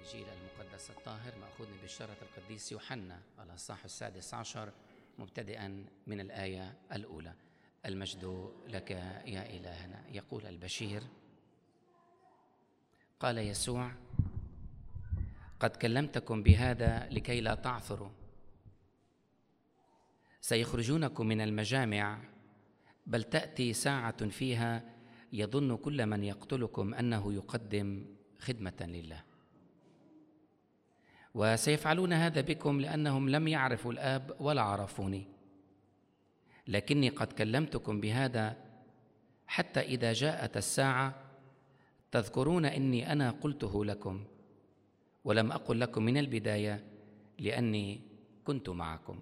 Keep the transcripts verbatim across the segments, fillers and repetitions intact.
الإنجيل المقدس الطاهر مأخوذ من بشارة القديس يوحنا الإصحاح السادس عشر مبتدئا من الآية الأولى. المجد لك يا إلهنا. يقول البشير: قال يسوع: قد كلمتكم بهذا لكي لا تعثروا، سيخرجونكم من المجامع، بل تأتي ساعة فيها يظن كل من يقتلكم أنه يقدم خدمة لله، وسيفعلون هذا بكم لأنهم لم يعرفوا الآب ولا عرفوني، لكني قد كلمتكم بهذا حتى إذا جاءت الساعة تذكرون إني أنا قلته لكم، ولم أقل لكم من البداية لأني كنت معكم.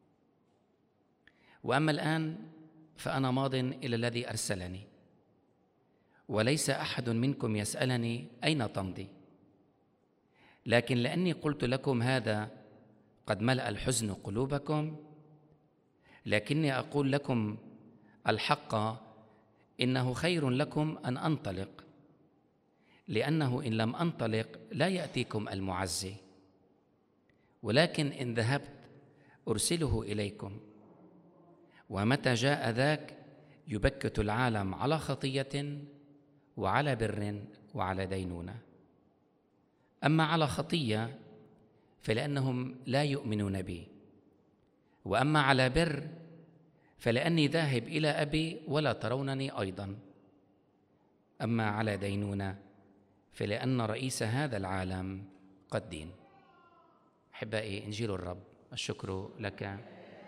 وأما الآن فأنا ماض إلى الذي أرسلني، وليس أحد منكم يسألني أين تمضي، لكن لأني قلت لكم هذا قد ملأ الحزن قلوبكم، لكني أقول لكم الحق إنه خير لكم أن أنطلق، لأنه إن لم أنطلق لا يأتيكم المعزي، ولكن إن ذهبت أرسله إليكم. ومتى جاء ذاك يبكت العالم على خطية وعلى بر وعلى دينونة. أما على خطية فلأنهم لا يؤمنون بي، وأما على بر فلأني ذاهب إلى أبي ولا ترونني أيضا، أما على دينونة فلأن رئيس هذا العالم قد دين. أحبائي، إنجيل الرب. الشكر لك.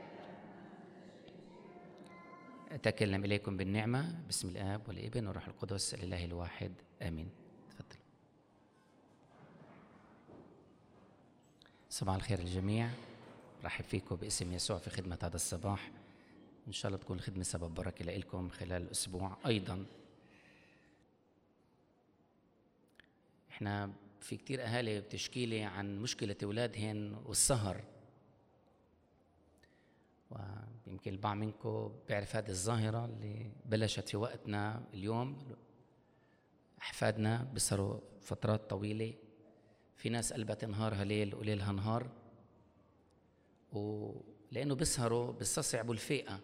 أتكلم إليكم بالنعمة باسم الآب والابن والروح القدس الإله الواحد، آمين. تفضل. صباح الخير للجميع. رحب فيكم باسم يسوع في خدمة هذا الصباح. إن شاء الله تكون الخدمة سبب بركة لكم خلال الأسبوع. أيضا إحنا في كتير أهالي بتشكيلي عن مشكلة أولادهن والسهر، ويمكن البعض منكم بيعرف هذه الظاهرة اللي بلشت في وقتنا اليوم. أحفادنا بيسهروا فترات طويلة، في ناس قلبت نهارها ليل وليلها نهار، ولأنه بيسهروا بيستصعبوا الفئة.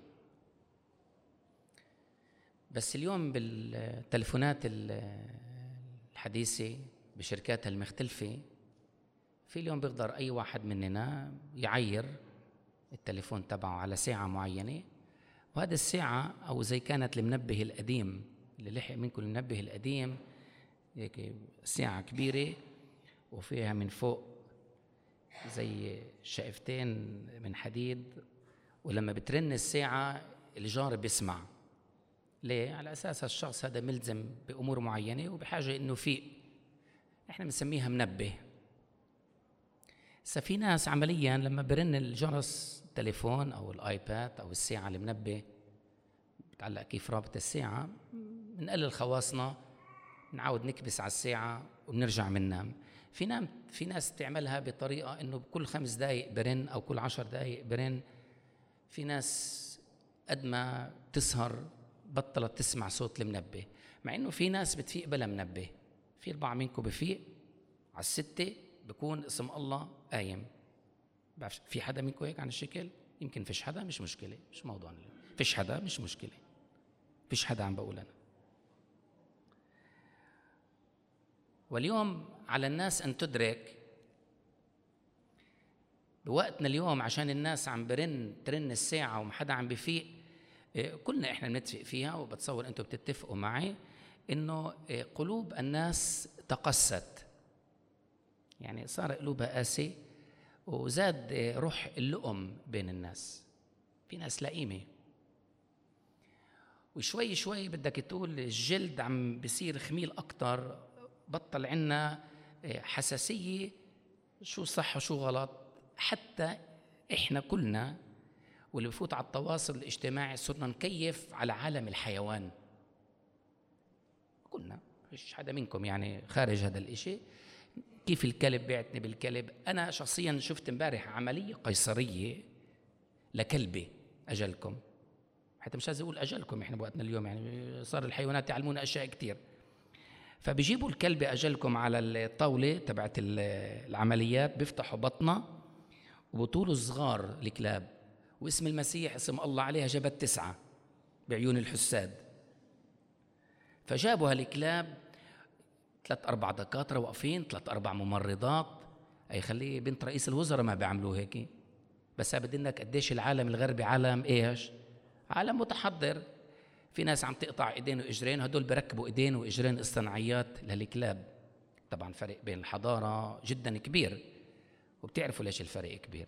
بس اليوم بالتلفونات الحديثة بشركاتها المختلفة، في اليوم بيقدر أي واحد مننا يعير التليفون تبعه على ساعة معينة، وهذه الساعة أو زي كانت المنبه القديم اللي لحق منكم المنبه القديم، هيك ساعة كبيرة وفيها من فوق زي شقفتين من حديد، ولما بترن الساعة الجار بيسمع. ليه؟ على أساس الشخص هذا ملزم بأمور معينة وبحاجة إنه فيق. إحنا بنسميها منبه. في ناس عملياً لما برن الجرس التليفون أو الآيباد أو الساعة المنبه بتعلق كيف رابط الساعة، بنقلل خواصنا، نعود نكبس على الساعة وبنرجع مننام. في نام في ناس تعملها بطريقة إنه بكل خمس دقايق برن أو كل عشر دقايق برن. في ناس قد ما تسهر بطلت تسمع صوت المنبه، مع إنه في ناس بتفيق بلا منبه. في البعض منكم بفيق على الستة بكون اسم الله قايم. في حدا منكم هيك عن الشكل؟ يمكن فيش حدا، مش مشكلة، مش موضوعنا. فيش حدا، مش مشكلة، فيش حدا عم بقول أنا. واليوم على الناس أن تدرك بوقتنا اليوم، عشان الناس عم برن ترن الساعة وما حدا عم بفيق. كلنا إحنا بنتفق فيها، وبتصور أنتم بتتفقوا معي إنه قلوب الناس تقست، يعني صار قلوبها قاسي، وزاد روح اللؤم بين الناس. في ناس لئيمة، وشوي شوي بدك تقول الجلد عم بيصير خميل أكتر، بطل عنا حساسية شو صح وشو غلط. حتى إحنا كلنا واللي بفوت على التواصل الاجتماعي صرنا نكيف على عالم الحيوان. كلنا، مش حدا منكم يعني خارج هذا الإشي. كيف الكلب بيعتني بالكلب. أنا شخصياً شفت امبارح عملية قيصرية لكلبة. أجلكم، حتى مش لازم أقول أجلكم، إحنا بوقتنا اليوم يعني صار الحيوانات يعلمونا أشياء كتير. فبيجيبوا الكلبة أجلكم على الطاولة تبعت العمليات، بيفتحوا بطنها وبطولوا صغار الكلاب، واسم المسيح اسم الله عليها جابت تسعة بعيون الحساد. فجابوا هالكلاب ثلاث أربع دكاترة واقفين، ثلاث أربع ممرضات. أي خليه بنت رئيس الوزراء ما بيعملوا هيك. بس بدنك قديش العالم الغربي عالم إيش؟ عالم متحضر. في ناس عم تقطع إيدين وإجرين، هدول بركبوا إيدين وإجرين اصطناعيات للكلاب. طبعا فرق بين الحضارة جدا كبير، وبتعرفوا ليش الفرق كبير.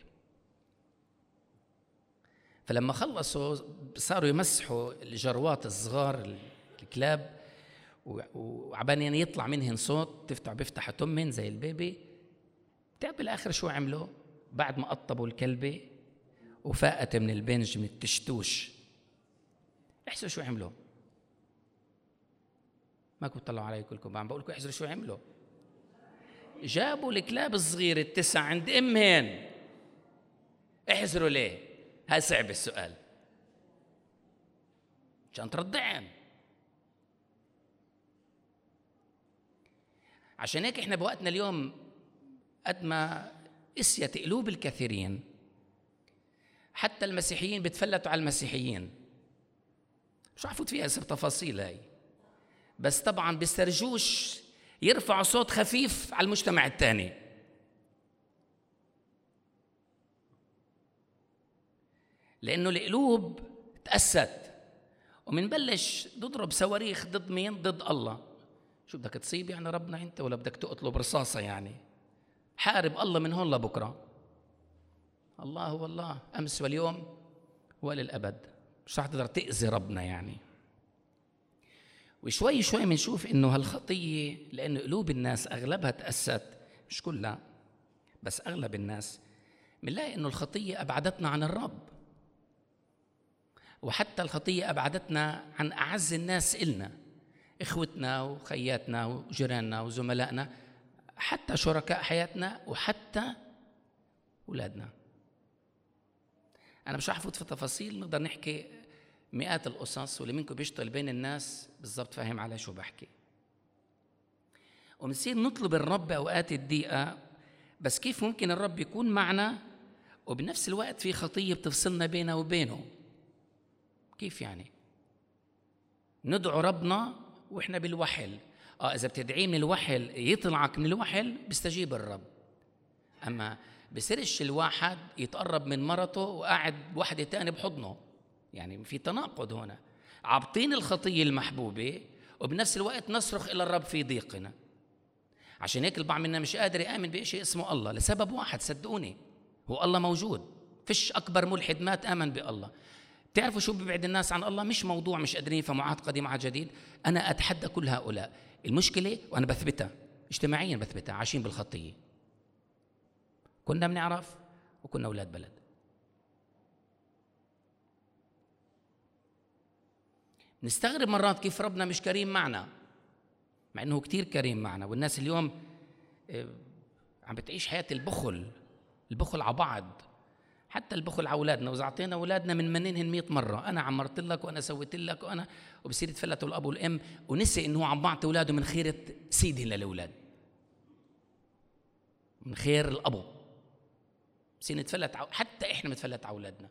فلما خلصوا صاروا يمسحوا الجروات الصغار الكلاب، وعبان يعني يطلع منهن صوت تفتح بيفتح تمن زي البيبي. بتعرف بالاخر شو عملوا؟ بعد ما قطبوا الكلبه وفاقت من البنج من التشتوش، احسوا شو عملوا. ما كنتوا تطلعوا علي كلكم، عم بقول لكم احسوا شو عملوا. جابوا الكلاب الصغيره التسع عند امهن. احذروا ليه؟ هاي صعب السؤال. عشان ترضعن. عشان هيك احنا بوقتنا اليوم قد ما قسيت قلوب الكثيرين، حتى المسيحيين بتفلتوا على المسيحيين. مش عفوت فيها هسه بتفاصيل هاي، بس طبعا بيسترجوش يرفعوا صوت خفيف على المجتمع الثاني. لأنه القلوب تأست، ومنبلش نضرب صواريخ ضد مين؟ ضد الله. شو بدك تصيب يعني ربنا انت، ولا بدك تقتله برصاصة؟ يعني حارب الله من هون لبكرة. الله هو الله أمس واليوم وللأبد. مش رح تقدر تأذي ربنا يعني. وشوي شوي بنشوف إنه هالخطية، لأنه قلوب الناس أغلبها تأست، مش كلها بس أغلب الناس، بنلاقي إنه الخطية أبعدتنا عن الرب. وحتى الخطية أبعدتنا عن أعز الناس إلنا، إخوتنا وخياتنا وجيراننا وزملائنا، حتى شركاء حياتنا، وحتى أولادنا. أنا مش رح أفوت في تفاصيل، نقدر نحكي مئات القصص، واللي منكم بيشتغل بين الناس بالضبط فاهم على شو بحكي. ومنصير نطلب الرب أوقات الضيقة، بس كيف ممكن الرب يكون معنا وبنفس الوقت في خطية بتفصلنا بينه وبينه؟ كيف يعني؟ ندعو ربنا وإحنا بالوحل. آه إذا بتدعيه من الوحل يطلعك من الوحل بيستجيب الرب. أما بسرش الواحد يتقرب من مرته وقاعد بوحدة تاني بحضنه، يعني في تناقض هنا. عابطين الخطية المحبوبة وبنفس الوقت نصرخ إلى الرب في ضيقنا. عشان هيك البعض منا مش قادر يآمن بشيء اسمه الله، لسبب واحد صدقوني، هو الله موجود. فيش أكبر ملحد ما تآمن بالله. تعرفوا شو بيبعد الناس عن الله؟ مش موضوع مش قادرين يفهموا عهد قديم عهد جديد. أنا أتحدى كل هؤلاء. المشكلة وأنا بثبتها اجتماعيا، بثبتها عايشين بالخطية. كنا بنعرف وكنا أولاد بلد. نستغرب مرات كيف ربنا مش كريم معنا، مع أنه كتير كريم معنا. والناس اليوم عم بتعيش حياة البخل، البخل على بعض، حتى البخل على أولادنا. وإذا أعطينا أولادنا من منينهن مئة مرة، أنا عمرت لك وأنا سويت لك وأنا، وبصير يتفلتوا الأب والأم، ونسي إنه عم بعطي أولاده من خيرة سيدي للأولاد، من خير الأبو. بصير نتفلت، حتى إحنا نتفلت على أولادنا،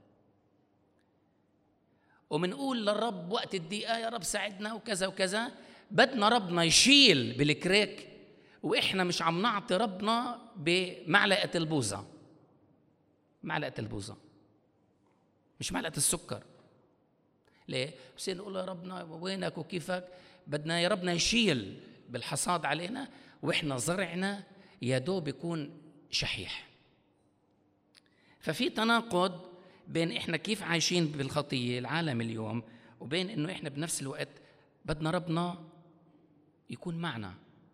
ومنقول للرب وقت الضيقة يا رب ساعدنا وكذا وكذا. بدنا ربنا يشيل بالكريك، وإحنا مش عم نعطي ربنا بمعلقة البوزة. معلقة البوزة مش معلقة السكر. ليه؟ بصير نقول يا ربنا وينك وكيفك. بدنا يا ربنا يشيل بالحصاد علينا، وإحنا زرعنا يا دوب يكون شحيح. ففي تناقض بين إحنا كيف عايشين بالخطية العالم اليوم، وبين إنه إحنا بنفس الوقت بدنا ربنا يكون معنا.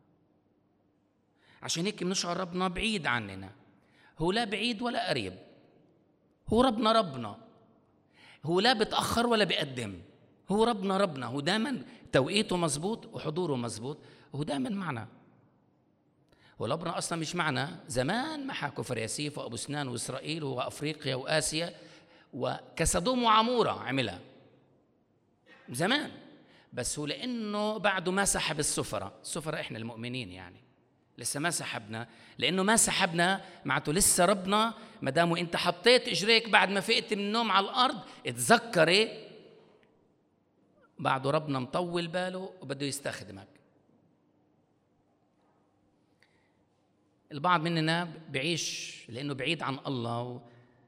عشان هيك بنشعر ربنا بعيد عننا. هو لا بعيد ولا قريب، هو ربنا ربنا، هو لا بتأخر ولا بيقدم. هو ربنا ربنا، هو دائما توقيته مزبوط وحضوره مزبوط، وهو دائما معنا. هو ربنا أصلا مش معنا زمان ما حكوا فرياسيف وأبو سنان وإسرائيل وأفريقيا وآسيا وكسدوم وعمورة عملها زمان. بس هو لأنه بعده ما سحب السفرة. السفرة إحنا المؤمنين يعني لسه ما سحبنا، لأنه ما سحبنا معناته لسه ربنا ما داموا أنت حطيت إجريك بعد ما فقت من النوم على الأرض، اتذكري بعده ربنا مطول باله وبده يستخدمك. البعض مننا بعيش لأنه بعيد عن الله و...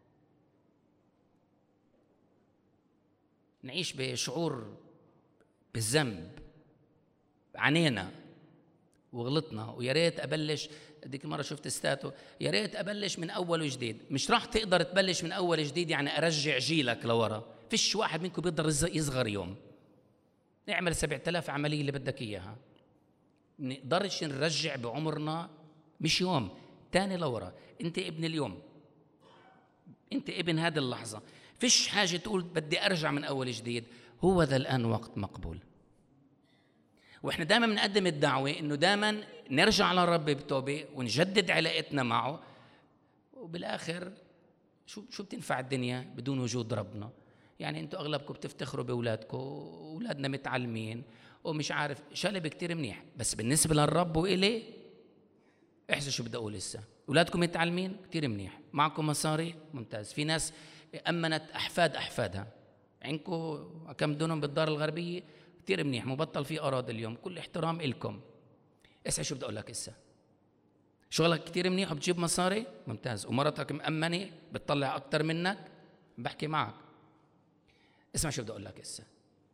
نعيش بشعور بالذنب، عنينا وغلطنا ويا ريت ابلش. ديك المره شفت ستاتو، يا ريت ابلش من اول وجديد. مش راح تقدر تبلش من اول جديد، يعني ارجع جيلك لورا. فيش واحد منكم بيقدر يصغر يوم. نعمل سبعة آلاف عمليه اللي بدك اياها، نقدرش نرجع بعمرنا مش يوم تاني لورا. انت ابن اليوم، انت ابن هذه اللحظه. فيش حاجه تقول بدي ارجع من اول جديد. هو ذا الان وقت مقبول. واحنا دائما بنقدم الدعوه انه دائما نرجع للرب بتوبه ونجدد علاقتنا معه. وبالاخر شو شو بتنفع الدنيا بدون وجود ربنا؟ يعني انتم اغلبكم بتفتخروا باولادكم، اولادنا متعلمين ومش عارف شلب كتير منيح، بس بالنسبه للرب والي احسوا شو بدي اقول. لسه اولادكم متعلمين كتير منيح، معكم مصاري ممتاز، في ناس امنت احفاد احفادها، عندكم كم دونهم بالدار الغربيه كتير منيح، مبطل في اراضي اليوم، كل احترام إلكم. اسمع شو بدي اقول لك. اسا شغلك كتير منيح وبتجيب مصاري ممتاز، ومرتك مأمنه بتطلع اكتر منك، بحكي معك. اسمع شو بدي اقول لك. اسا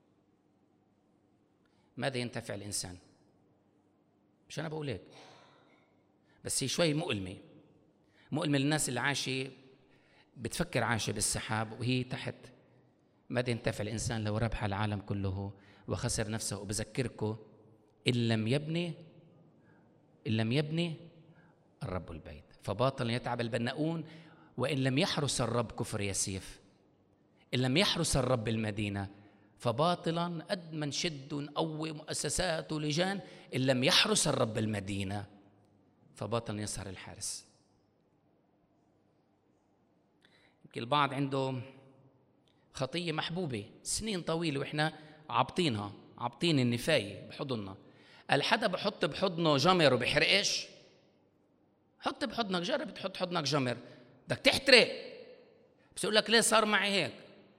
ماذا ينتفع الانسان؟ مش انا بقول هيك، بس هي شوي مؤلمه مؤلمه للناس اللي عايشه بتفكر عايشه بالسحاب وهي تحت. ماذا ينتفع الانسان لو ربح العالم كله وخسر نفسه؟ وبذكركم ان لم يبني ان لم يبني الرب البيت فباطل يتعب البناؤون، وان لم يحرس الرب كفر يسيف. ان لم يحرس الرب المدينه فباطلا قد ما نشد ونقوي مؤسسات ولجان، ان لم يحرس الرب المدينه فباطلا يسهر الحارس. يمكن البعض عنده خطيه محبوبه سنين طويله واحنا عابطينها، عابطين النفايه بحضننا. قال حدا بحط بحضنه جمر وبحرقش؟ حط بحضنك، جرب تحط حضنك جمر بدك تحترق، بس يقول لك ليه صار معي هيك.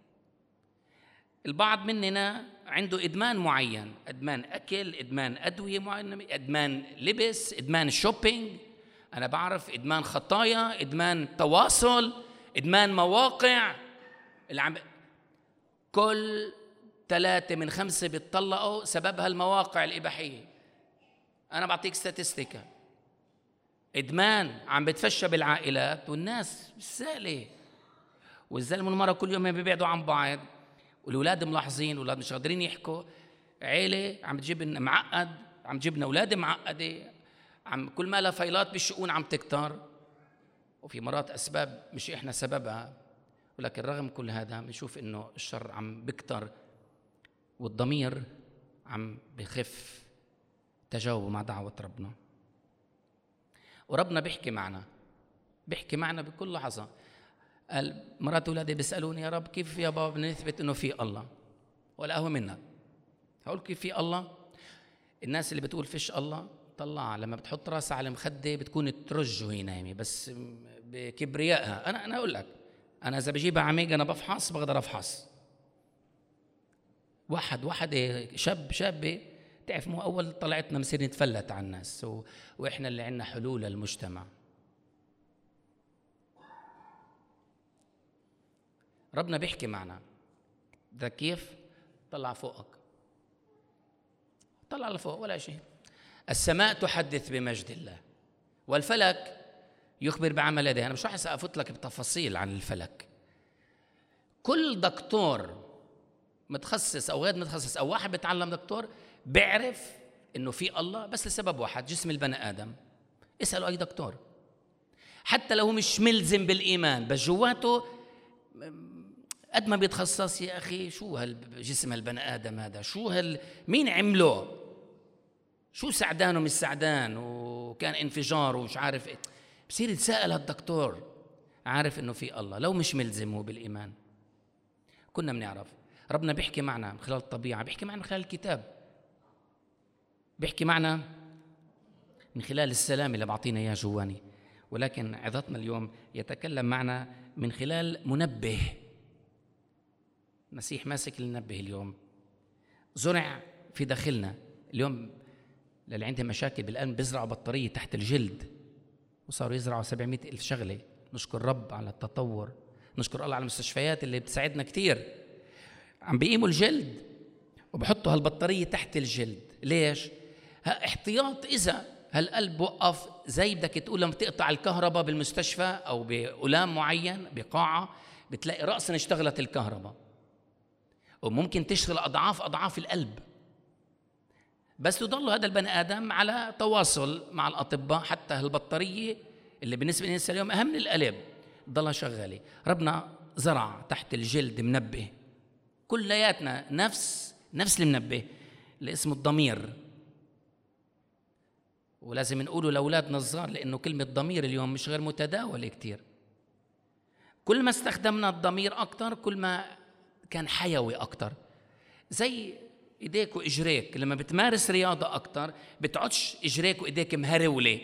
البعض مننا عنده ادمان معين، ادمان اكل، ادمان ادويه معينه، ادمان لبس، ادمان شوبينج، انا بعرف ادمان خطايا، ادمان تواصل، ادمان مواقع. اللي عم كل ثلاثة من خمسة بيتطلقوا سببها المواقع الإباحية. أنا بعطيك ستاتستيكا، إدمان عم بتفشى بالعائلات والناس سهلة، والزلمة والمرأة كل يوم بيبعدوا عن بعض، والأولاد ملاحظين، الأولاد مش قادرين يحكوا، عيلة عم تجيب معقد، عم تجيبنا أولاد معقدة، عم كل ما لها فايلات بالشؤون عم تكتر، وفي مرات أسباب مش إحنا سببها، ولكن رغم كل هذا بنشوف إنه الشر عم بكتر والضمير عم بخف تجاوبه مع دعوة ربنا. وربنا بيحكي معنا بيحكي معنا بكل لحظة. قال مرات أولادي بيسألوني يا رب كيف يا بابا بنثبت إنه في الله؟ ولا قهوة منك هقول كيف في الله؟ الناس اللي بتقول فيش الله طلع لما بتحط راسها على المخدة بتكون ترج وهي نايمة بس بكبريائها. أنا أنا أقول لك، أنا إذا بجيبها عميق أنا بفحص، بقدر أفحص واحد واحد شاب شابة. تعرف مو أول طلعتنا مصير نتفلت على الناس و... وإحنا اللي عنا حلول للمجتمع. ربنا بيحكي معنا. ده كيف؟ طلع فوقك، طلع لفوق ولا شيء. السماء تحدث بمجد الله والفلك يخبر بعمل يديه. أنا مش راح أفوت لك بتفاصيل عن الفلك. كل دكتور متخصص أو غير متخصص أو واحد بيتعلم دكتور بيعرف إنه في الله بس لسبب واحد، جسم البني آدم. اسألوا أي دكتور حتى لو هو مش ملزم بالإيمان، بس جواته قد ما بيتخصص يا أخي شو هالجسم البني آدم هذا، شو هال مين عمله، شو سعدان ومش سعدان، وكان انفجار ومش عارف إيه. بصير يتساءل هالدكتور، عارف إنه في الله لو مش ملزم هو بالإيمان. كنا بنعرف ربنا بيحكي معنا من خلال الطبيعة، بيحكي معنا من خلال الكتاب، بيحكي معنا من خلال السلام اللي بعطينا إياه جواني. ولكن عظتنا اليوم يتكلم معنا من خلال منبه. المسيح ماسك المنبه اليوم، زرع في داخلنا اليوم. اللي عندهم مشاكل بالقلب بيزرعوا بطارية تحت الجلد، وصاروا يزرعوا سبعمائة ألف شغلة. نشكر رب على التطور، نشكر الله على المستشفيات اللي بتساعدنا كتير. عم بيقيموا الجلد وبحطوا هالبطارية تحت الجلد. ليش؟ احتياط إذا هالقلب وقف، زي بدك تقول لما تقطع الكهرباء بالمستشفى أو بألام معين بقاعة، بتلاقي رأسا اشتغلت الكهرباء، وممكن تشتغل أضعاف أضعاف القلب. بس يضل هذا البني آدم على تواصل مع الأطباء، حتى هالبطارية اللي بالنسبة للإنسان اليوم أهم من القلب ضلها شغالة. ربنا زرع تحت الجلد منبه، كلياتنا نفس نفس المنبه اللي اسمه الضمير. ولازم نقوله لأولادنا الصغار، لأنه كلمة ضمير اليوم مش غير متداولة كتير. كل ما استخدمنا الضمير أكتر كل ما كان حيوي أكتر. زي إيديك وإجريك، لما بتمارس رياضة أكتر بتعودش إجريك وإيديك مهرولة،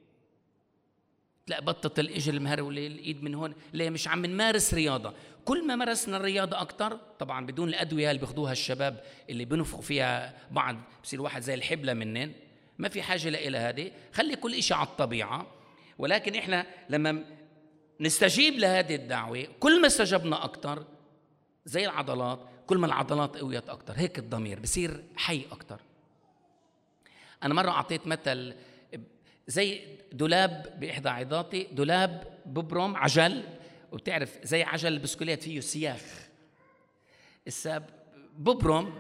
تلاقي بطة الإجر المهرولة، الإيد من هون. ليه؟ مش عم نمارس رياضة. كل ما مارسنا الرياضة أكتر، طبعا بدون الأدوية اللي بياخدوها الشباب اللي بينفخوا فيها بعض، بصير واحد زي الحبلة منن، ما في حاجة لإلها هذه. خلي كل إشي على الطبيعة. ولكن إحنا لما نستجيب لهذه الدعوة، كل ما استجبنا أكتر زي العضلات، كل ما العضلات قويت أكتر، هيك الضمير بصير حي أكتر. أنا مرة أعطيت مثل زي دولاب بإحدى عظاتي، دولاب ببرم عجل، وبتعرف زي عجل البسكوليت فيه سياخ. الساب ببرم،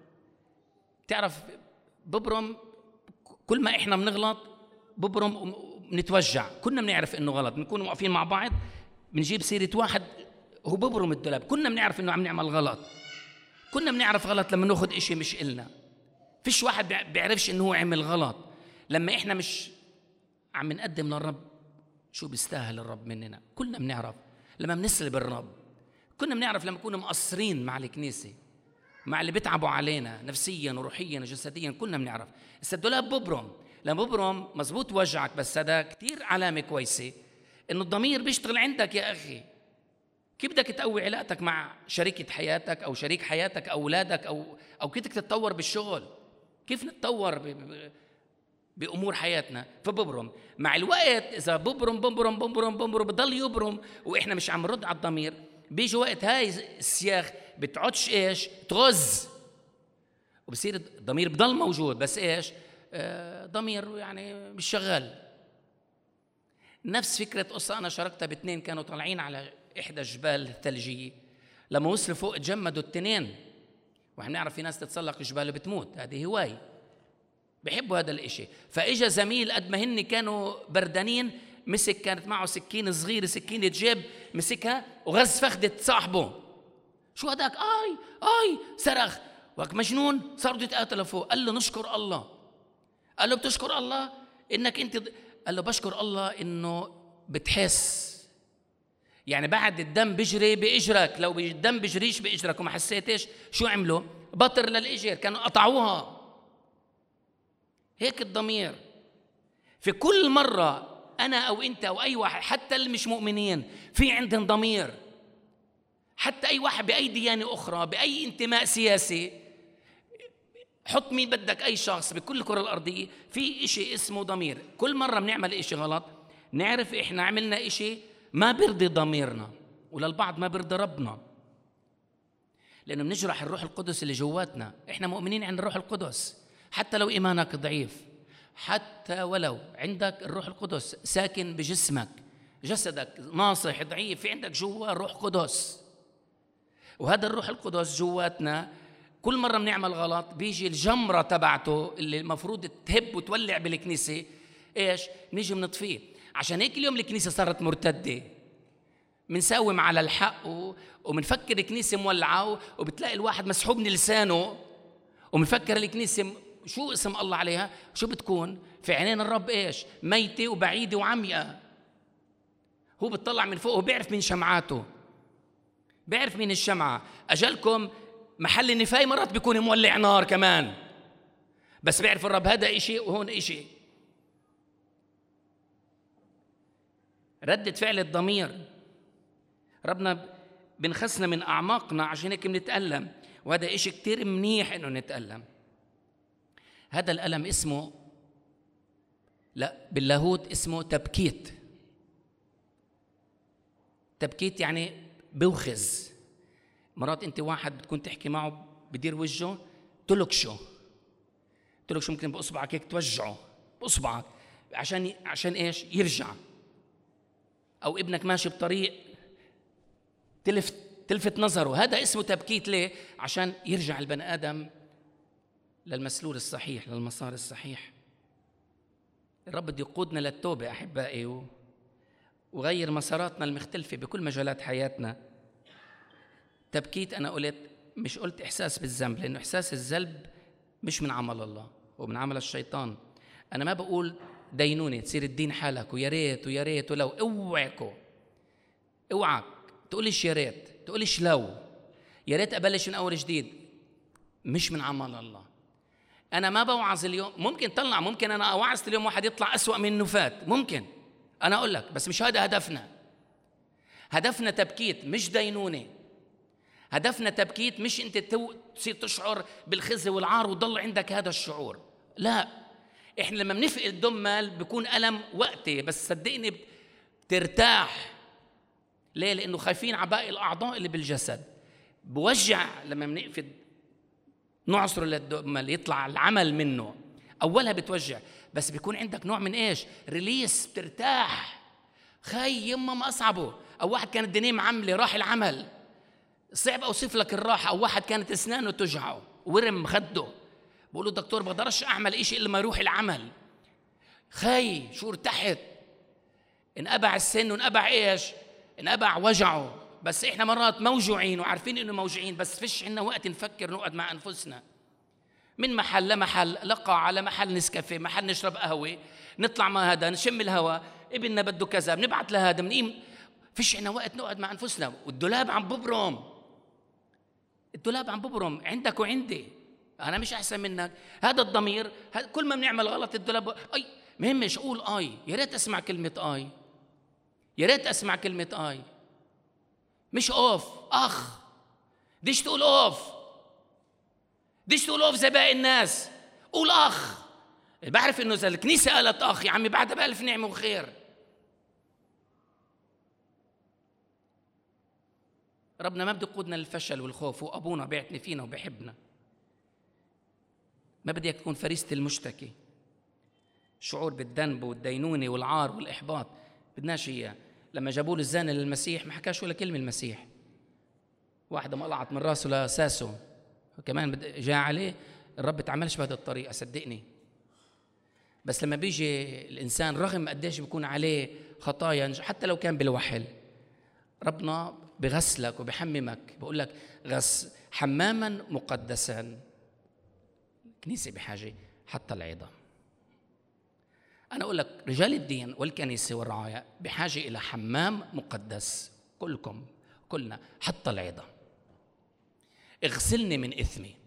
بتعرف ببرم كل ما إحنا بنغلط ببرم ونتوجع. كنا بنعرف إنه غلط، بنكون واقفين مع بعض بنجيب سيرة واحد هو ببرم الدولاب، كنا بنعرف إنه عم نعمل غلط. كنا بنعرف غلط لما ناخد إشي مش إلنا. فيش واحد بيعرفش إنه هو عمل غلط لما إحنا مش عم نقدم للرب شو بيستاهل الرب مننا. كلنا بنعرف لما بنسلب الرب، كنا بنعرف لما نكون مقصرين مع الكنيسة، مع اللي بيتعبوا علينا نفسيا وروحيا وجسديا، كلنا بنعرف. بس الدولاب ببرم، لما ببرم مزبوط وجعك، بس هذا كتير علامة كويسة إنه الضمير بيشتغل عندك يا أخي. كيف بدك تقوي علاقتك مع شريكة حياتك أو شريك حياتك أو أولادك، أو أو كيف بدك تتطور بالشغل، كيف نتطور ب... ب... بأمور حياتنا؟ فببرم مع الوقت. إذا ببرم ببرم ببرم ببرم بضل يبرم وإحنا مش عم نرد على الضمير، بيجي وقت هاي السياخ بتعودش إيش تغز، وبصير الضمير بضل موجود، بس إيش آه ضمير يعني مش شغال. نفس فكرة قصة أنا شاركتها باثنين كانوا طالعين على إحدى الجبال الثلجية، لما وصلوا فوق تجمدوا التنين. وإحنا نعرف في ناس تتسلق الجبال وبتموت، هذه هواية، بيحبوا هذا الإشي. فإجا زميل قد ما هن كانوا بردانين، مسك، كانت معه سكين صغيرة، سكينة جيب، مسكها وغز فخدة صاحبه. شو هداك؟ آي آي صرخ، وقت مجنون صاروا يتقاتلوا فوق. قال له نشكر الله. قال له بتشكر الله إنك أنت؟ قال له بشكر الله إنه بتحس، يعني بعد الدم بيجري بإجرك، لو الدم بيجريش بإجرك وما حسيتش شو عملوا؟ بطر للإجر، كانوا قطعوها. هيك الضمير. في كل مرة أنا أو أنت أو أي واحد، حتى اللي مش مؤمنين، في عندهم ضمير. حتى أي واحد بأي ديانة أخرى، بأي انتماء سياسي، حط مين بدك، أي شخص بكل الكرة الأرضية، في إشي اسمه ضمير. كل مرة بنعمل إشي غلط نعرف إحنا عملنا إشي ما برضي ضميرنا، وللبعض ما برضي ربنا، لأنه بنجرح الروح القدس اللي جواتنا. إحنا مؤمنين عند الروح القدس، حتى لو إيمانك ضعيف، حتى ولو عندك الروح القدس ساكن بجسمك، جسدك ناصح ضعيف، في عندك جوا روح قدس. وهذا الروح القدس جواتنا كل مرة بنعمل غلط بيجي الجمرة تبعته اللي المفروض تهب وتولع بالكنيسة، إيش؟ نيجي بنطفيه. عشان هيك اليوم الكنيسة صارت مرتدة، منساوم على الحق ومنفكر الكنيسة مولعة، وبتلاقي الواحد مسحوب من لسانه ومنفكر الكنيسة شو اسم الله عليها، شو بتكون في عينين الرب؟ إيش؟ ميتة وبعيدة وعميقة. هو بتطلع من فوق وبيعرف مين شمعاته، بيعرف مين الشمعة. أجلكم محل النفاية مرات بيكون مولع نار كمان، بس بيعرف الرب هذا إشي وهون إشي. ردة فعل الضمير، ربنا بنخسنا من أعماقنا عشان هيك بنتألم، وهذا إشي كتير منيح إنه نتألم. هذا الألم اسمه، لا باللاهوت اسمه تبكيت. تبكيت يعني بوخز. مرات انت واحد بتكون تحكي معه بدير وجهه تلكشه تلكشه ممكن باصبعك هيك توجعه باصبعك عشان عشان ايش؟ يرجع. او ابنك ماشي بطريق تلفت تلفت نظره، هذا اسمه تبكيت. ليه؟ عشان يرجع البني ادم للمسلول الصحيح، للمسار الصحيح. الرب بده يقودنا للتوبه احبائي، وغير مساراتنا المختلفه بكل مجالات حياتنا. تبكيت أنا قلت، مش قلت إحساس بالذنب، لأنه إحساس الذنب مش من عمل الله ومن عمل الشيطان. أنا ما بقول دينوني تصير الدين حالك ويا ريت ويا ريت ولو. اوعكوا اوعك تقوليش يا ريت، تقوليش لو، يا ريت أبلش من أول جديد. مش من عمل الله. أنا ما بوعظ اليوم، ممكن طلع ممكن أنا أوعظت اليوم واحد يطلع أسوأ من إنه فات، ممكن أنا أقول لك، بس مش هذا هدفنا. هدفنا تبكيت مش دينوني. هدفنا تبكيت مش انت تصير تشعر بالخزي والعار وضل عندك هذا الشعور. لا، احنا لما بنفقد دمل بيكون ألم وقتي، بس صدقني بترتاح. ليه؟ لأنه خايفين على باقي الأعضاء اللي بالجسد. بوجع لما بنقفد نعصر للدمل يطلع العمل منه، أولها بتوجع، بس بيكون عندك نوع من إيش؟ ريليس، بترتاح. خي يما ما أصعبه. أو واحد كانت الدنيا معملة راح العمل، صعب أوصف لك الراحة. أو واحد كانت أسنانه تجعه ورم خده، بقوله دكتور بقدرش أعمل إشي إلا ما يروح العمل. خي شو ارتحت. انقبع السن وانقبع إيش؟ انقبع وجعه. بس إحنا مرات موجوعين وعارفين إنه موجوعين، بس فيش عنا وقت نفكر نقعد مع أنفسنا. من محل لمحل، لقى على محل نسكافيه، محل نشرب قهوة، نطلع مع هذا نشم الهواء، ابننا بده كذا بنبعت لهذا بنقيم. فيش عنا وقت نقعد مع أنفسنا. والدولاب عم ببرم، الدولاب عم ببرم عندك وعندي. أنا مش أحسن منك. هذا الضمير كل ما بنعمل غلط الدولاب أي مهمش أقول آي. يا ريت أسمع كلمة آي، يا ريت أسمع كلمة آي، مش أوف. أخ ديش تقول أوف، ديش تقول أوف زي باقي الناس. قول أخ. بعرف إنه إذا الكنيسة قالت أخ يا عمي بعدها بألف نعمة وخير. ربنا ما بده يقودنا للفشل والخوف، وأبونا بيعتني فينا وبيحبنا. ما بدي تكون فريسة المشتكي، شعور بالذنب والدينونة والعار والإحباط، بدناش إياه. لما جابوا له الزاني للمسيح ما حكاش ولا كلمة المسيح. واحدة مقلعت من راسه لأساسه، كمان جاء عليه. الرب تعملش بهذه الطريقة صدقني. بس لما بيجي الإنسان رغم قديش بيكون عليه خطايا، حتى لو كان بالوحل، ربنا بغسلك وبحممك. بقول لك غس حماما مقدسا. الكنيسة بحاجة حتى العظام. أنا أقول لك رجال الدين والكنيسة والرعاية بحاجة إلى حمام مقدس. كلكم كلنا حتى العظام. اغسلني من إثمي،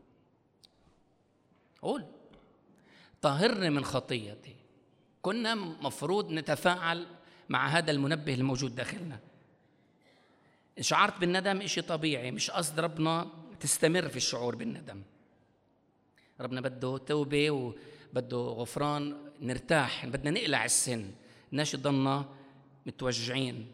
قول طهرني من خطيتي. كنا مفروض نتفاعل مع هذا المنبه الموجود داخلنا. شعرت بالندم إشي طبيعي، مش قصد ربنا تستمر في الشعور بالندم. ربنا بده توبة وبده غفران، نرتاح، بدنا نقلع السن، بدناش ضلنا متوجعين.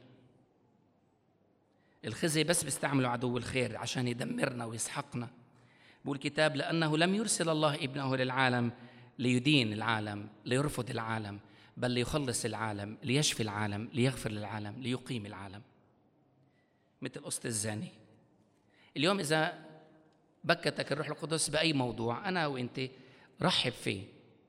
الخزي بس بيستعملوا عدو الخير عشان يدمرنا ويسحقنا. بقول الكتاب لأنه لم يرسل الله ابنه للعالم ليدين العالم، ليرفض العالم، بل ليخلص العالم، ليشفي العالم، ليغفر للعالم، ليقيم العالم. مثل قصة الزاني. اليوم إذا بكتك الروح القدس بأي موضوع، أنا وإنت رحب فيه.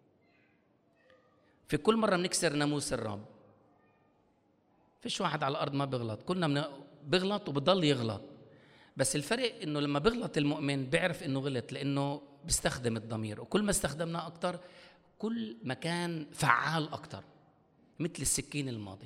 في كل مرة بنكسر ناموس الرب. فيش واحد على الأرض ما بيغلط، كلنا بيغلط وبضل يغلط. بس الفرق إنه لما بيغلط المؤمن بيعرف إنه غلط، لأنه بيستخدم الضمير، وكل ما استخدمناه أكتر كل ما كان فعال أكتر. مثل السكين الماضي.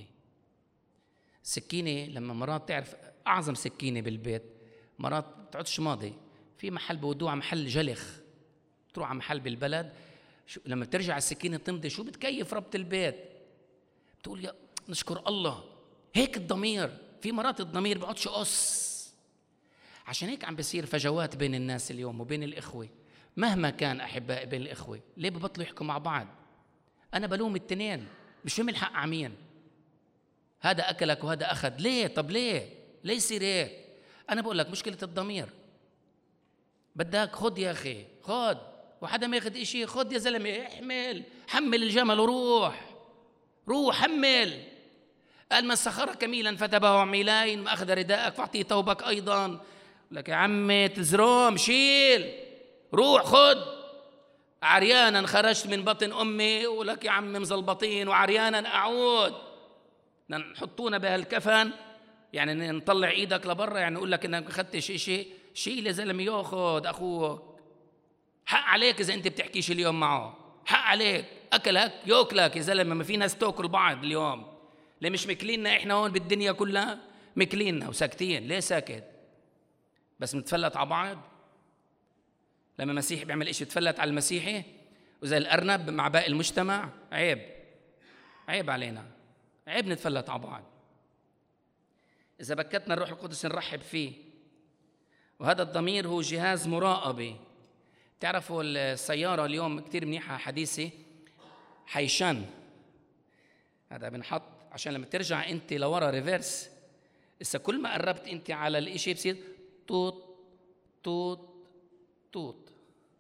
السكينة لما مرات تعرف أعظم سكينة بالبيت مرات بتقعدش ماضي، في محل بودوه على محل جلخ، تروح على محل بالبلد، شو لما ترجع السكينة تمضي شو بتكيف ربط البيت؟ بتقول يا نشكر الله. هيك الضمير، في مرات الضمير بقعدش قص. عشان هيك عم بيصير فجوات بين الناس اليوم وبين الإخوة مهما كان أحبائي. بين الإخوة ليه ببطلوا يحكوا مع بعض؟ أنا بلوم التنين، مش فهم الحق عمين، هذا أكلك وهذا أخذ. ليه؟ طب ليه؟ ليه يصير هيك؟ أنا بقول لك مشكلة الضمير. بدك خد يا أخي، خد، وحدا ما ياخد إشي، خد يا زلمة، احمل، حمل الجمل وروح، روح حمل. قال من سخر كميلا فتبعه عميلين، ما أخذ رداءك فأعطيه ثوبك أيضا. لك يا عمي تزروم، شيل، روح خد. عريانا خرجت من بطن أمي، ولك يا عمي مزلبطين، وعريانا أعود. نحطونا بهالكفن يعني نطلع إيدك لبرا، يعني نقول لك إنك ما أخذتش إشي. شيل يا زلمة، ياخذ أخوك، حق عليك إذا أنت بتحكيش اليوم معه، حق عليك. أكلك يأكلك يا زلمة، ما في ناس تأكل بعض اليوم. ليه مش مكليننا إحنا هون بالدنيا كلها؟ مكليننا وساكتين. ليه ساكت؟ بس متفلت على بعض. لما مسيحي بيعمل إشي تفلت على المسيحي وزي الأرنب مع باقي المجتمع. عيب، عيب علينا، عيب نتفلت على بعض. إذا بكتنا الروح القدس نرحب فيه. وهذا الضمير هو جهاز مراقبة. تعرفوا السيارة اليوم كتير منيحة حديثة، حيشان، هذا بنحط عشان لما ترجع أنت لورا ريفيرس، إذا كل ما قربت أنت على الإشي بصير توت توت توت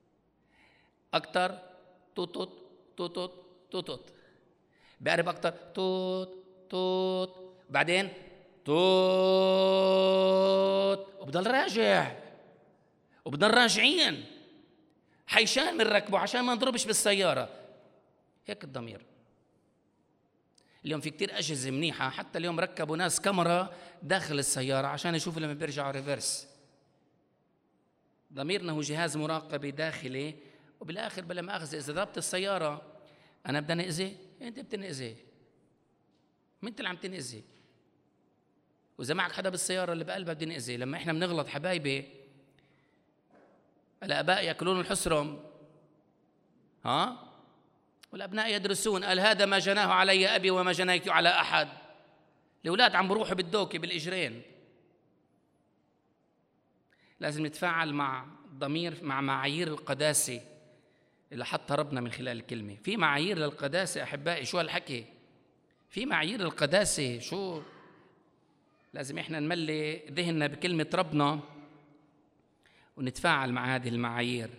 أكتر، توت توت توت توت توت، بقرب أكتر، توت توت، بعدين توت، وبضل راجع وبضل راجعين. حيشان من ركبه عشان ما نضربش بالسيارة. هيك الضمير. اليوم في كتير أجهزة منيحة، حتى اليوم ركبوا ناس كاميرا داخل السيارة عشان يشوفوا لما بيرجعوا ريفرس. ضميرنا هو جهاز مراقبة داخلي، وبالآخر بلا مؤاخذة إذا ضربت السيارة أنا بدي نأذي، أنت بتنأذي، مين أنت اللي عم تنأذي؟ وإذا معك حدا بالسيارة اللي بقلبها بدي نأذي. لما إحنا بنغلط حبايبي، الآباء يأكلون الحسرم، ها؟ والأبناء يدرسون. قال هذا ما جناه علي أبي وما جنيت على أحد. الأولاد عم بروحوا بالدوكي بالإجرين. لازم نتفاعل مع الضمير، مع معايير القداسة اللي حطها ربنا من خلال الكلمة. في معايير للقداسة أحبائي. شو هالحكي؟ في معايير القداسة. شو لازم إحنا نملي ذهننا بكلمة ربنا ونتفاعل مع هذه المعايير.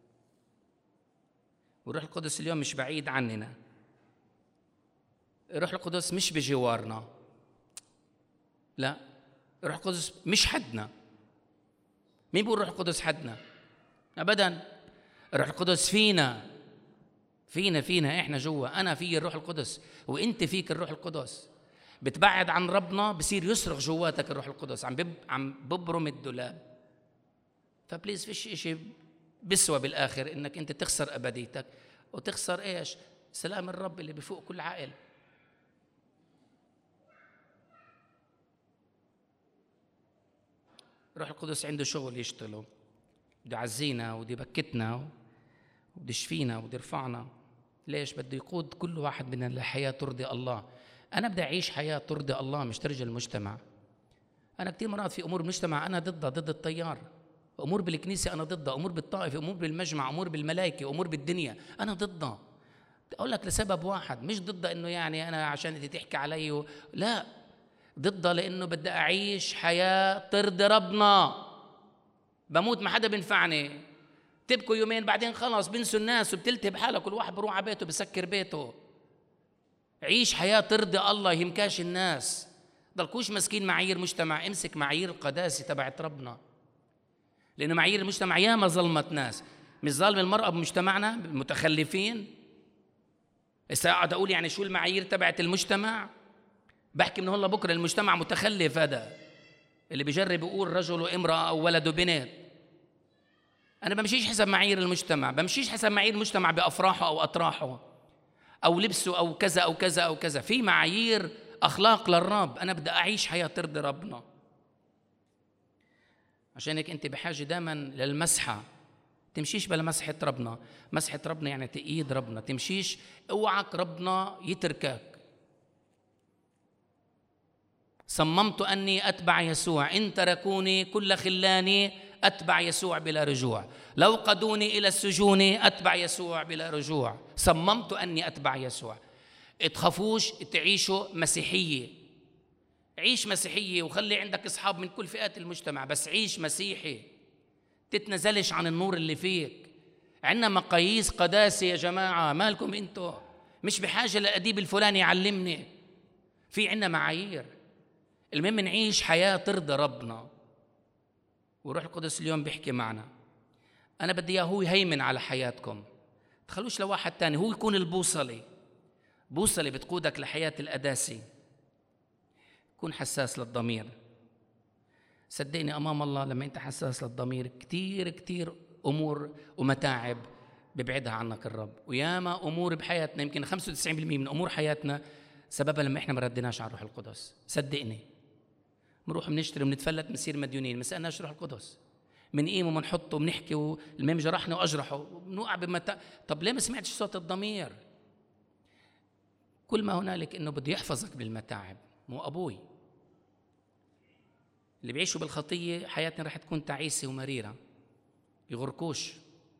والروح القدس اليوم مش بعيد عننا. الروح القدس مش بجوارنا، لا، الروح القدس مش حدنا. مين بيقول الروح القدس حدنا؟ أبداً. الروح القدس فينا فينا فينا إحنا جوا. أنا في الروح القدس وإنت فيك الروح القدس. بتبعد عن ربنا بصير يصرخ جواتك الروح القدس، عم بب عم ببرم الدولاب. فبليز فيش إشي بسوى بالآخر إنك أنت تخسر أبديتك وتخسر إيش؟ سلام الرب اللي بفوق كل عقل. الروح القدس عنده شغل يشتغله، بده يعزينا وبده يبكتنا وبده يشفينا وبده يرفعنا. ليش؟ بده يقود كل واحد منا لحياة ترضي الله. أنا بدي أعيش حياة ترضي الله مش ترجي المجتمع. أنا كتير مرات في أمور المجتمع أنا ضدها، ضد التيار. أمور بالكنيسة أنا ضدها، أمور بالطائفة، أمور بالمجمع، أمور بالملائكة، أمور بالدنيا أنا ضدها. أقول لك لسبب واحد، مش ضدها إنه يعني أنا عشان أنت تحكي علي و... لا، ضدها لأنه بدي أعيش حياة ترضي ربنا. بموت ما حدا بنفعني. تبكوا يومين بعدين خلاص بنسوا الناس وبتلتهب حالة، كل واحد بروح على بيته بسكر بيته. عيش حياة ترضي الله، يهمكاش الناس. ضلكوش مسكين معايير مجتمع، امسك معايير القداسة تبعت ربنا. لأنه معايير المجتمع ياما ظلمت ناس. مش ظالم المرأة بمجتمعنا المتخلفين؟ إذا قاعد أقول يعني شو المعايير تبعت المجتمع؟ بحكي من هلا بكرة المجتمع متخلف، هذا اللي بيجرب يقول رجل وامرأة أو ولد وبنت. أنا بمشيش حسب معايير المجتمع، بمشيش حسب معايير المجتمع بأفراحه أو أطراحه أو لبسه أو كذا أو كذا أو كذا. في معايير أخلاق للرب. أنا بدي أعيش حياة ترضي ربنا. عشان هيك انت بحاجه دائما للمسحه. تمشيش بلا مسحه ربنا. مسحه ربنا يعني تأييد ربنا. تمشيش اوعك ربنا يتركك. صممت اني اتبع يسوع، ان تركوني كل خلاني اتبع يسوع بلا رجوع، لو قادوني الى السجون اتبع يسوع بلا رجوع. صممت اني اتبع يسوع. تخافوش تعيشوا مسيحيه. عيش مسيحيه وخلي عندك اصحاب من كل فئات المجتمع، بس عيش مسيحي. تتنزلش عن النور اللي فيك. عندنا مقاييس قداسه يا جماعه، مالكم انتو؟ مش بحاجه للاديب الفلاني يعلمني. في عندنا معايير. المهم نعيش حياه ترضى ربنا. وروح القدس اليوم بيحكي معنا. انا بدي اياه هو يهيمن على حياتكم. تخلوش لواحد تاني، هو يكون البوصله. بوصله بتقودك لحياه القداسه. كون حساس للضمير. صدقني امام الله لما انت حساس للضمير كتير كتير امور ومتاعب ببعدها عنك الرب. وياما امور بحياتنا، يمكن خمسة وتسعين بالمئة من امور حياتنا سببها لما احنا ما ردناش على الروح القدس. صدقني بنروح بنشتري وبنتفلت بنصير مديونين، ما سالناش روح القدس. بنقيم وبنحط وبنحكي والمهم جرحنا واجرحه وبنوقع بمتاع. طب ليه ما سمعتش صوت الضمير؟ كل ما هنالك انه بده يحفظك بالمتاعب. مو ابوي اللي بيعيشوا بالخطيه حياتنا رح تكون تعيسه ومريره. يغرقوش.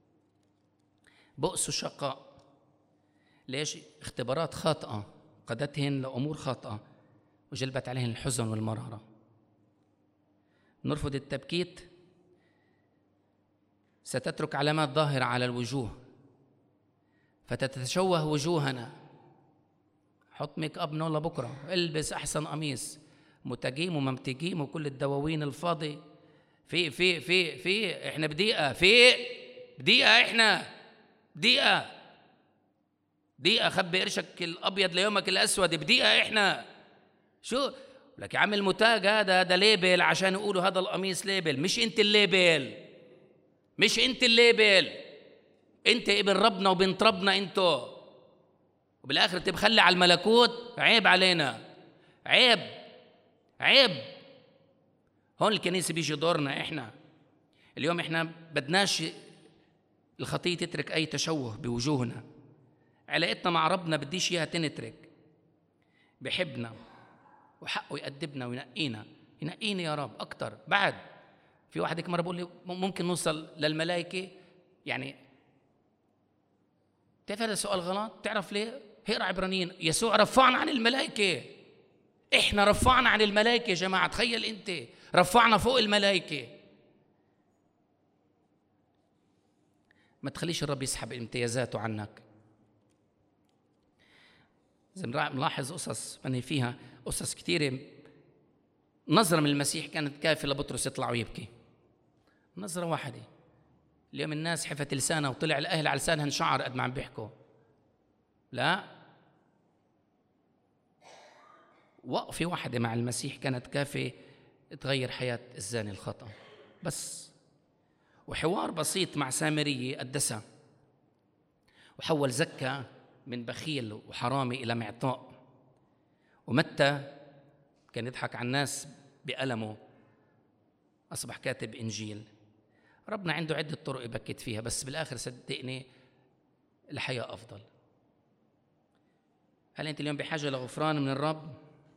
بؤس وشقاء. ليش؟ اختبارات خاطئه قادتهن لامور خاطئه وجلبت عليهن الحزن والمراره. نرفض التبكيت ستترك علامات ظاهره على الوجوه فتتشوه وجوهنا. حط ميك اب من والله بكره، البس احسن قميص، متقيم وممتقيم وكل الدواوين الفاضي. في في في في احنا بدقيقه في بدقيقه احنا بدقيقه دقيقه خبي قرشك الابيض ليومك الاسود. بدقيقه احنا شو لك يا عم المتاج هذا ده ليبل عشان يقولوا هذا القميص ليبل. مش انت الليبل، مش انت الليبل. انت ابن ربنا وبنت ربنا انتو. وبالاخر تبخلي على الملكوت. عيب علينا، عيب عيب. هون الكنيسه بيجي دورنا احنا اليوم. احنا بدناش الخطيه تترك اي تشوه بوجوهنا. علاقتنا مع ربنا بديش اياها تنترك. بحبنا وحقه يأدبنا وينقينا. ينقيني يا رب اكتر. بعد في واحد هيك مره بقول لي ممكن نوصل للملائكه. يعني تعرف هذا سؤال غلط. تعرف ليه؟ اقرا عبرانيين. يسوع رفعنا عن الملائكه. احنا رفعنا عن الملائكه يا جماعه. تخيل انت رفعنا فوق الملائكه. ما تخليش الرب يسحب امتيازاته عنك. زي ما ملاحظ قصص أنا فيها قصص كثيره. نظره من المسيح كانت كافيه لبطرس يطلع ويبكي. نظره واحده. اليوم الناس حفت لسانها وطلع الاهل على لسانها شعر قد ما عم بيحكوا. لا، وقفه واحده مع المسيح كانت كافيه تغير حياه الزاني الخطأ بس. وحوار بسيط مع سامريه قدسها وحول زكا من بخيل وحرامي الى معطاء. ومتى كان يضحك على الناس بألمه اصبح كاتب انجيل. ربنا عنده عده طرق يبكت فيها، بس بالاخر صدقني الحياه افضل. هل انت اليوم بحاجه لغفران من الرب؟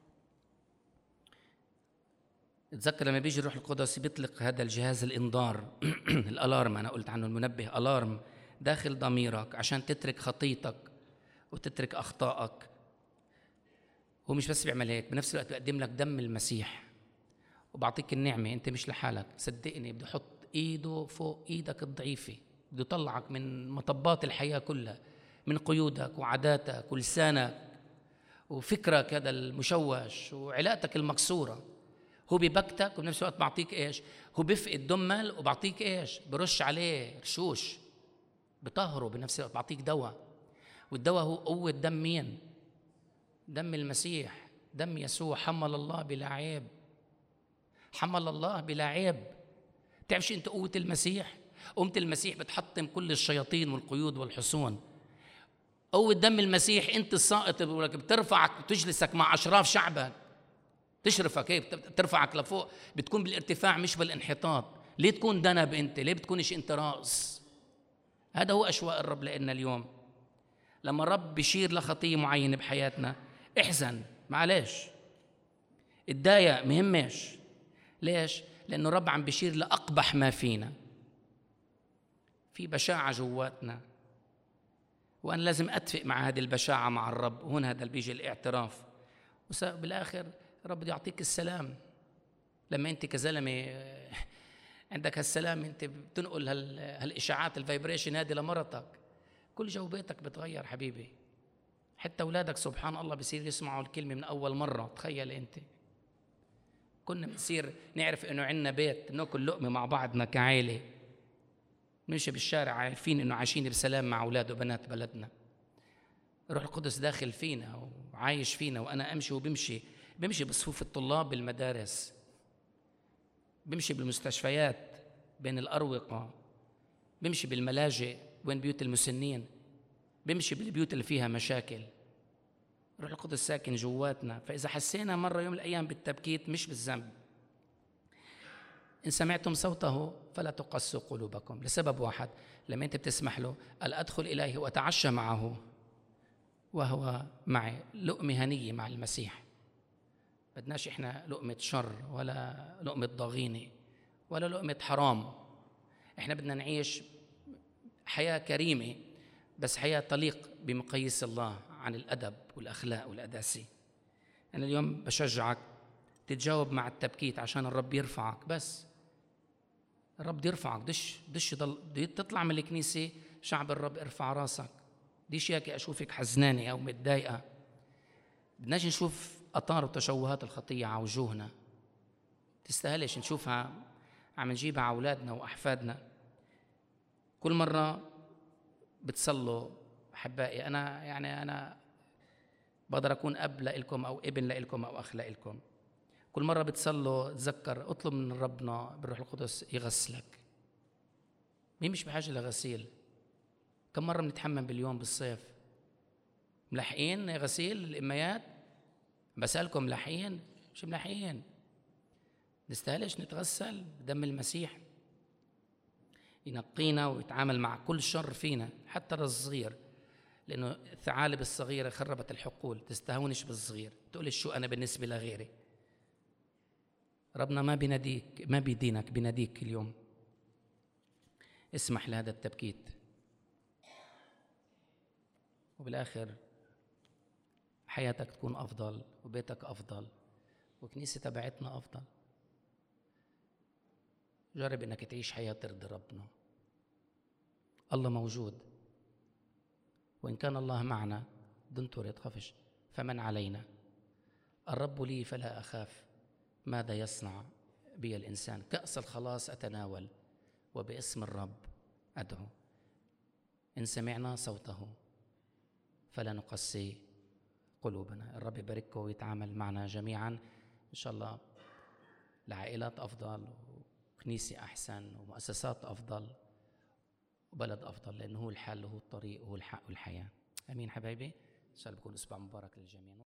تذكر لما بيجي الروح القدس بيطلق هذا الجهاز الانذار الالارم، انا قلت عنه المنبه، الارم داخل ضميرك عشان تترك خطيتك وتترك اخطائك. هو مش بس بيعمل هيك، بنفس الوقت بيقدم لك دم المسيح وبعطيك النعمه. انت مش لحالك، صدقني بده يحط ايده فوق ايدك الضعيفه، بده يطلعك من مطبات الحياه كلها، من قيودك وعاداتك ولسانك وفكرك هذا المشوش وعلاقتك المكسوره. هو ببكتك وبنفس الوقت بعطيك ايش؟ هو بفقد دمل وبعطيك ايش؟ برش عليه رشوش، بطهره بنفس الوقت، بعطيك دواء. والدواء هو قوه دم مين؟ دم المسيح، دم يسوع. حمل الله بلا عيب، حمل الله بلا عيب. تعرفش انت قوه المسيح؟ قوه المسيح بتحطم كل الشياطين والقيود والحصون. قوه دم المسيح انت الساقط بترفعك وتجلسك مع اشراف شعبك، تشرفك هيك، بترفعك لفوق، بتكون بالارتفاع مش بالانحطاط. ليه تكون دنب أنت؟ ليه بتكونش أنت رأس؟ هذا هو أشواق الرب لنا اليوم. لما الرب بيشير لخطية معينة بحياتنا احزن، معلش، اتضايق، مهمش. ليش؟ لأنه الرب عم بيشير لأقبح ما فينا، في بشاعة جواتنا، وأنا لازم أتفق مع هذه البشاعة مع الرب. وهنا هذا اللي بيجي الاعتراف، وبالآخر الرب بده يعطيك السلام. لما أنت كزلمة عندك هالسلام، أنت بتنقل هالإشاعات الفايبريشن هذه لمرتك، كل جو بيتك بتغير حبيبي. حتى أولادك سبحان الله بصير يسمعوا الكلمة من أول مرة. تخيل أنت، كنا بنصير نعرف إنه عنا بيت ناكل لقمة مع بعضنا كعائلة، نمشي بالشارع عارفين إنه عايشين بسلام مع أولاد وبنات بلدنا. روح القدس داخل فينا وعايش فينا، وأنا أمشي وبمشي بمشي بصفوف الطلاب بالمدارس، بمشي بالمستشفيات بين الأروقة، بمشي بالملاجئ وين بيوت المسنين، بمشي بالبيوت اللي فيها مشاكل. روح القدس ساكن جواتنا. فإذا حسينا مرة يوم من الأيام بالتبكيت مش بالذنب، إن سمعتم صوته فلا تقسوا قلوبكم، لسبب واحد، لما أنت بتسمح له قال أدخل إليه وأتعشى معه وهو معي. لقمة هنية مع المسيح. بدناش إحنا لقمة شر ولا لقمة ضغينة ولا لقمة حرام. إحنا بدنا نعيش حياة كريمة، بس حياة تليق بمقاييس الله عن الأدب والأخلاق والأداسي. أنا اليوم بشجعك تتجاوب مع التبكيت عشان الرب يرفعك. بس الرب بده يرفعك، دش دش ضل تطلع من الكنيسة شعب الرب ارفع راسك. ديش هيك أشوفك حزنانة أو متضايقة. بدناش نشوف أطار وتشوهات الخطية على وجوهنا، تستاهلش نشوفها عم نجيبها على أولادنا وأحفادنا. كل مرة بتصلوا أحبائي، أنا يعني أنا بقدر أكون أب لإلكم أو ابن لإلكم أو أخ لإلكم. كل مرة بتصلوا تذكر اطلب من ربنا بالروح القدس يغسلك. مين مش بحاجة لغسيل؟ كم مرة بنتحمم باليوم بالصيف؟ ملاحقين غسيل الإميات؟ بسألكم ملاحقين؟ مش ملاحقين. نستاهلش نتغسل بدم المسيح ينقينا ويتعامل مع كل شر فينا حتى الصغير، لأنه الثعالب الصغيرة خربت الحقول. تستهونش بالصغير، تقول شو أنا بالنسبة لغيري. ربنا ما بيناديك، ما بيدينك، بيناديك اليوم. اسمح لهذا التبكيت، وبالآخر حياتك تكون أفضل وبيتك أفضل وكنيسة تبعتنا أفضل. جرب إنك تعيش حياة ترضي ربنا. الله موجود، وإن كان الله معنا دنتور يتخفش فمن علينا. الرب لي فلا أخاف، ماذا يصنع بي الإنسان؟ كأس الخلاص أتناول وباسم الرب أدعو. إن سمعنا صوته فلا نقسي قلوبنا. الرب يبارككم ويتعامل معنا جميعا إن شاء الله لعائلات أفضل وكنيسة أحسن ومؤسسات أفضل وبلد أفضل، لأنه هو الحل وهو الطريق وهو الحق والحياة. أمين حبايبي. إن شاء الله بكون أسبوع مبارك للجميع.